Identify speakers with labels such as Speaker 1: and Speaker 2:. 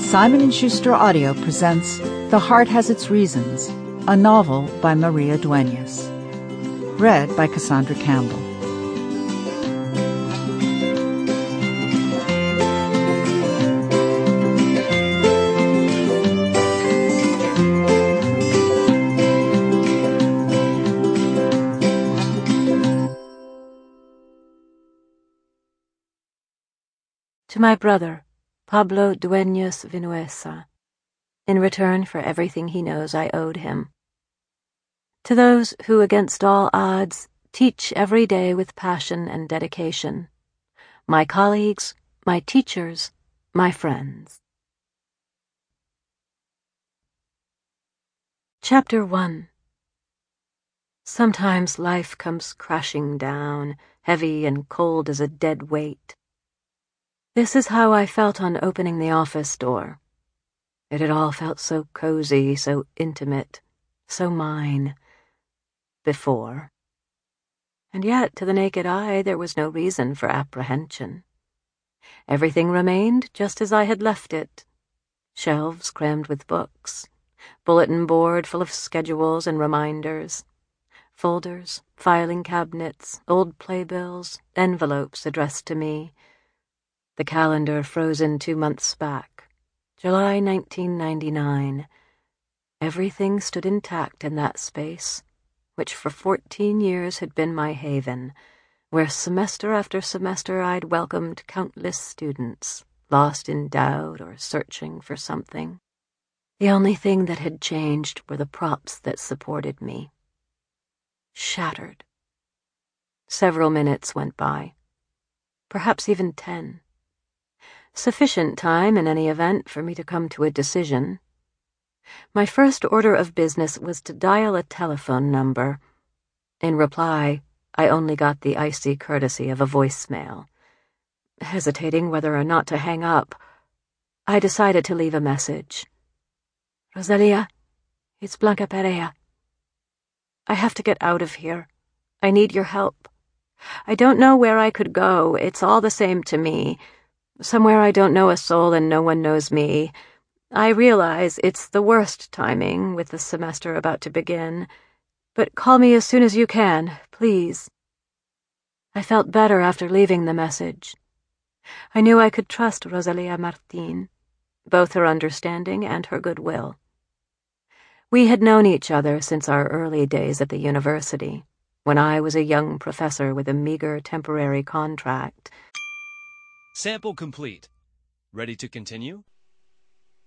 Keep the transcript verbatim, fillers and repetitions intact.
Speaker 1: Simon and Schuster Audio presents The Heart Has Its Reasons, a novel by Maria Dueñas. Read by Cassandra Campbell.
Speaker 2: To my brother, Pablo Dueñas Vinuesa, in return for everything he knows I owed him. To those who, against all odds, teach every day with passion and dedication, my colleagues, my teachers, my friends. Chapter one. Sometimes life comes crashing down, heavy and cold as a dead weight. This is how I felt on opening the office door. It had all felt so cozy, so intimate, so mine. Before. And yet, to the naked eye, there was no reason for apprehension. Everything remained just as I had left it. Shelves crammed with books, bulletin board full of schedules and reminders, folders, filing cabinets, old playbills, envelopes addressed to me. The calendar frozen two months back, July nineteen ninety-nine. Everything stood intact in that space, which for fourteen years had been my haven, where semester after semester I'd welcomed countless students, lost in doubt or searching for something. The only thing that had changed were the props that supported me. Shattered. Several minutes went by, perhaps even ten. Sufficient time, in any event, for me to come to a decision. My first order of business was to dial a telephone number. In reply, I only got the icy courtesy of a voicemail. Hesitating whether or not to hang up, I decided to leave a message. Rosalia, it's Blanca Perea. I have to get out of here. I need your help. I don't know where I could go. It's all the same to me. Somewhere I don't know a soul and no one knows me. I realize it's the worst timing with the semester about to begin, but call me as soon as you can, please. I felt better after leaving the message. I knew I could trust Rosalia Martin, both her understanding and her goodwill. We had known each other since our early days at the university, when I was a young professor with a meager temporary contract.
Speaker 3: Sample complete. Ready to continue?